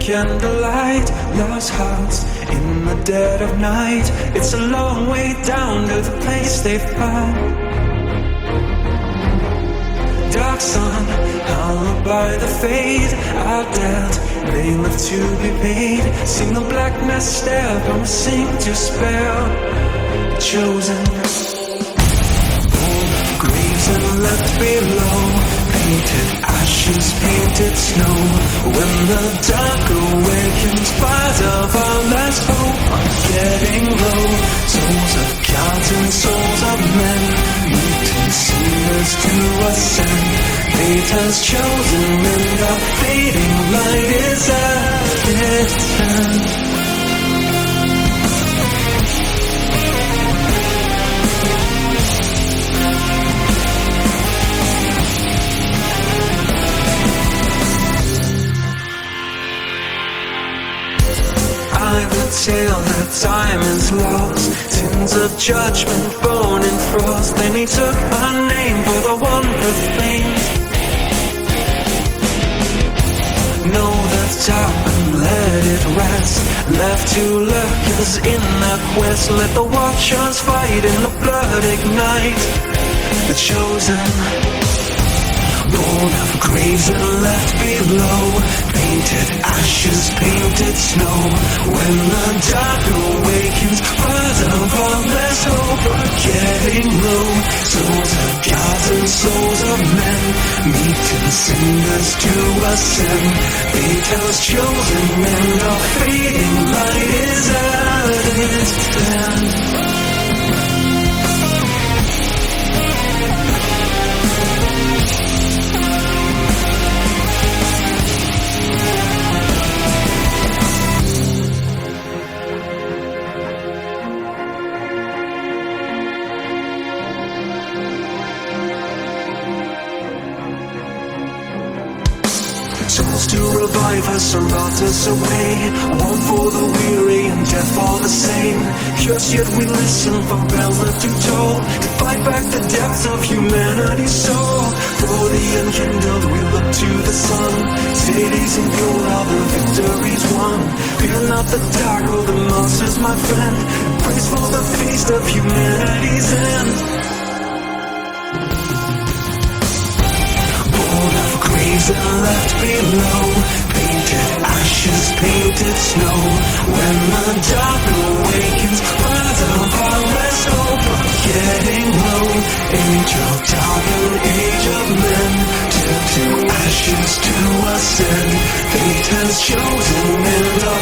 candlelight, lost hearts in the dead of night. It's a long way down to the place they found. Dark sun, hallowed by the fade. Our debt, they live to be paid. Seen the blackness stare, promising to spare. Chosen, graves and left below. Painted ashes, painted snow. When the dark awakens, fires of our last hope are getting low. Souls of gods and souls of men, meeting sinners to ascend. Fate has chosen and the fading light is at its end. I would tell that time is lost, sins of judgment born in frost. Then he took my name for the wonder things. Know the top and let it rest. Left to lurkers in that quest. Let the watchers fight in the blood ignite. The chosen, born of graves and left below. Painted ashes, painted snow. When the dark awakens, fires of all less hope are getting low. Souls of gods and souls of men, meeting sinners to ascend. Fate has chosen and our fading light is at its end. Souls to revive us or rot us away. One for the weary and death for the sane. Just yet we listen for bells left to toll, to fight back the depths of humanity's soul. For the unkindled we look to the sun. Cities and gold, all the victories won. Fear not the dark or the monsters, my friend. Praise for the feast of humanity's end. Graves and left below. Painted ashes, painted snow. When the dark awakens, fires of our last hope are getting low. Age of dark and age of men, turned to ashes to ascend. Fate has chosen and